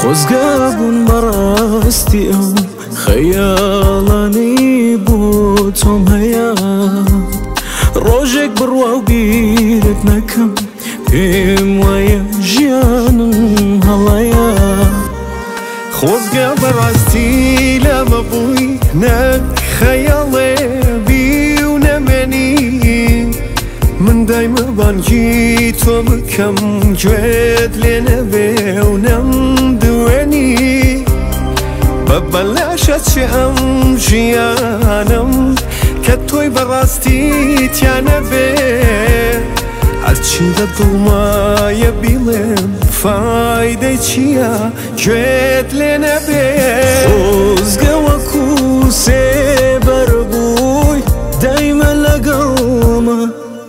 خۆزگابوون بەڕاستی ئەو خەیاڵانەی بۆ تۆم هەیە ڕۆژێک بڕوا و بیرت نەکەم پێم وایە ژیانم هەڵەیە خۆزگا بەڕاستی لەمە بووی نەک خەیاڵێ بی و نەمێنی من دایمە بانگی تۆ بکەم گوێت لێ نەبێ و نەمدوێنی بە بەلاشە چێ ئەم ژیانم کە تۆی بەڕاستی تیانە بێ هەرچی لە دڵمایە بیڵێم فایدەی چییە گوێت لێ نەبێ خۆزگە وەکو سێبەر بووی دایمە لەگەڵمە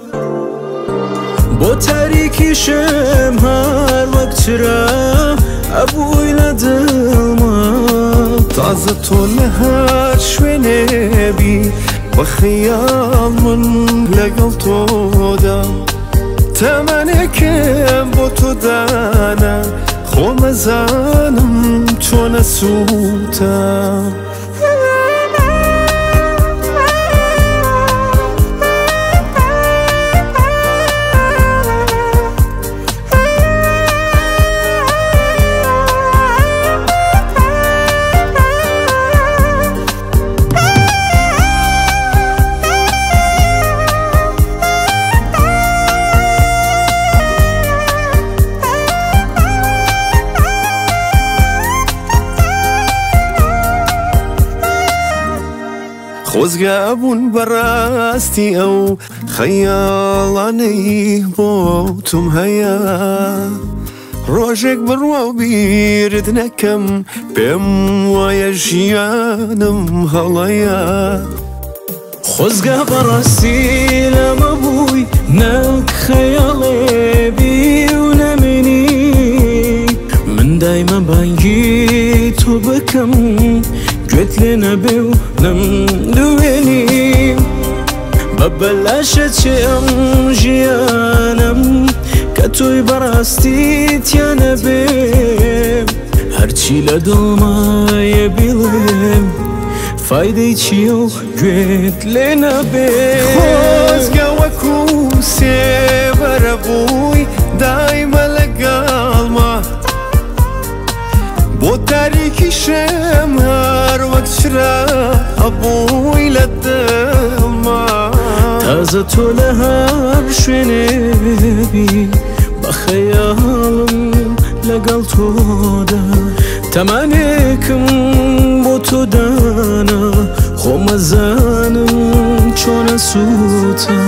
بۆ تاریکیشم هەر وەک چرا ئەبووی لە دڵمە تازە تۆ لە هەر شوێنێبی بە خەیاڵ من لەگەڵ تۆدا تەمەنێکم بۆ تۆ دانا خۆمەزانم چۆنە سووتە خۆزگا بوون بەڕاستی ئەو خەیاڵانەی بۆ توم هەیە ڕۆژێک بڕوا و بیرت نەکەم پێم وایە ژیانم هەڵەیە خۆزگا بەڕاستی لەمە بووی نەک خەیاڵێ بی و نەمێنی من دایمە بانگی تۆ بکەم گوێت لێ نەبێ و نەمدوێنی بە بەلاشە چێ ئەم ژیانم کە تۆی بەڕاستی تیانە بێ هەرچی لە دڵمایە بیڵێم فایدەی چییە و گوێت لێ نەبێ خۆزگە وەکو سێبەرە بووی دایمە لەگەڵمە بۆ تاریکیشم هەر وەک چرا ئەبووی لە دڵمە تازە تۆ لە هەر شوێنێبی بە خەیاڵم لەگەڵ تۆدا تەمەنێکم بۆ تۆ دانا خۆمەزانم چۆنە سووتە